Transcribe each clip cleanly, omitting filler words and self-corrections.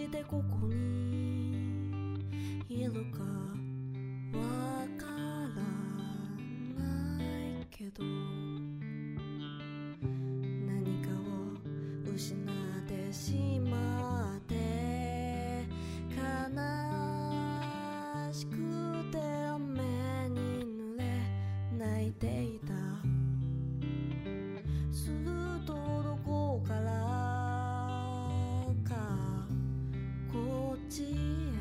でここにいるかわからないけど、何かを失ってしまって悲しくて雨に濡れ泣いていた。するとどこからかこっちへ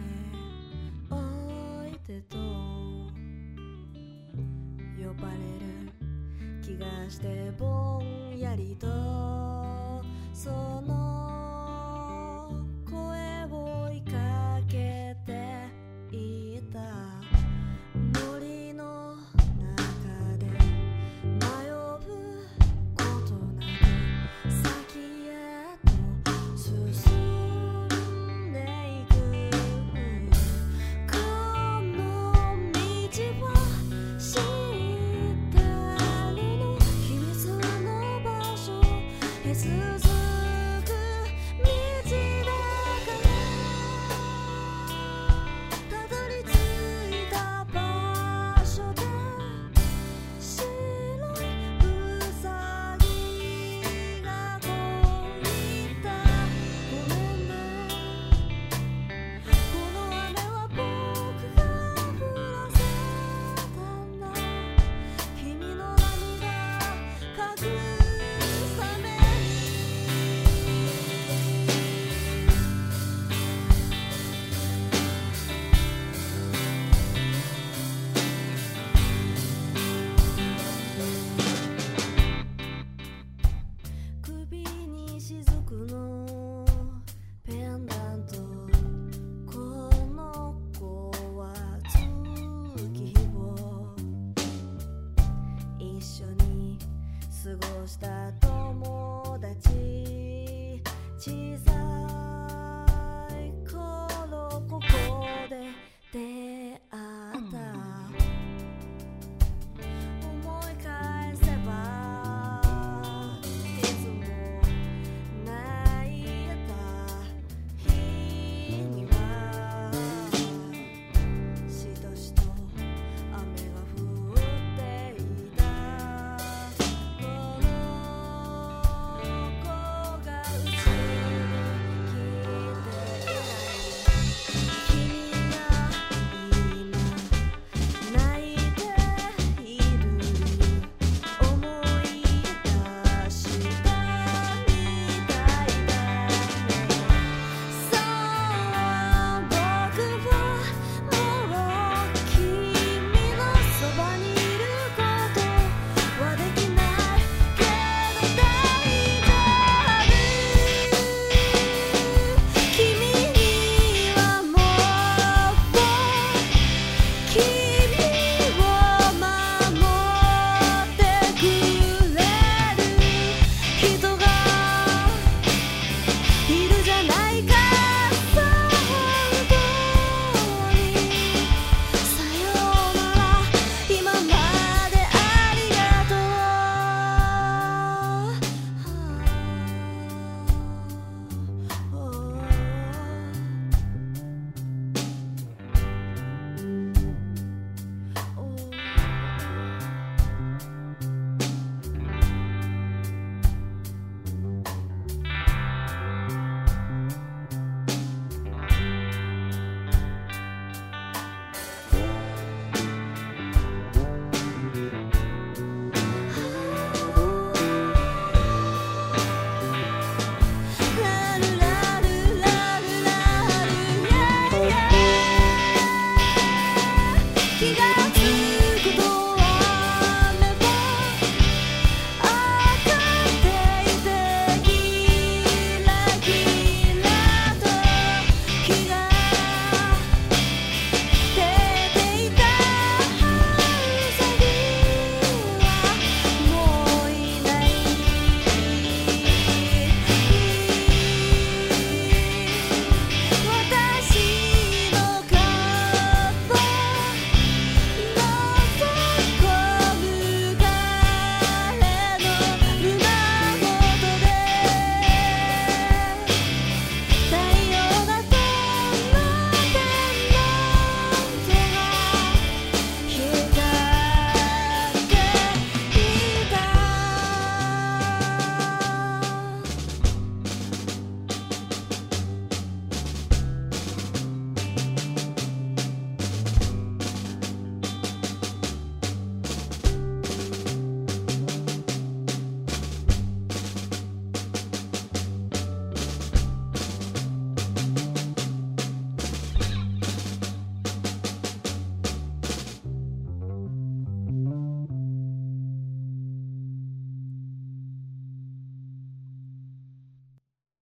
おいでと呼ばれる気がしてぼんやりとその声を追いかけていた。森の中で迷うことなく先へと進んでいく。この道を知ってるの、秘密の場所へ続く道だからたどり着いた場所で白いうさぎがこいた。ごめんね、この雨は僕が降らせたんだ。君の涙隠すため首に雫のペンダント、この子は月日を一緒に過ごした友達、小さ